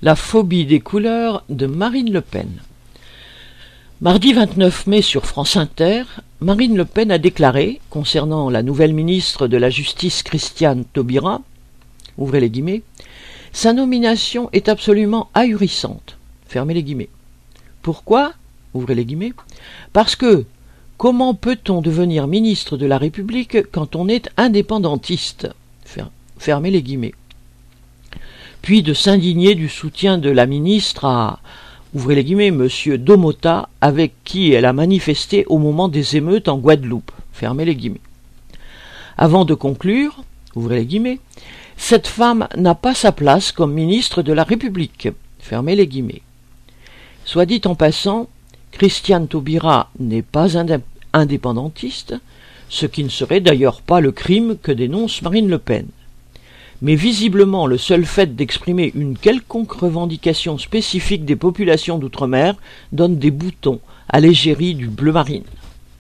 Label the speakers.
Speaker 1: La phobie des couleurs de Marine Le Pen. Mardi 29 mai sur France Inter, Marine Le Pen a déclaré, concernant la nouvelle ministre de la Justice Christiane Taubira, ouvrez les guillemets, sa nomination est absolument ahurissante, fermez les guillemets. Pourquoi, ouvrez les guillemets, parce que comment peut-on devenir ministre de la République quand on est indépendantiste, fermez les guillemets. Puis de s'indigner du soutien de la ministre à, ouvrez les guillemets, monsieur Domota, avec qui elle a manifesté au moment des émeutes en Guadeloupe, fermez les guillemets. Avant de conclure, ouvrez les guillemets, cette femme n'a pas sa place comme ministre de la République, fermez les guillemets. Soit dit en passant, Christiane Taubira n'est pas indépendantiste, ce qui ne serait d'ailleurs pas le crime que dénonce Marine Le Pen. Mais visiblement le seul fait d'exprimer une quelconque revendication spécifique des populations d'outre-mer donne des boutons à l'égérie du bleu marine.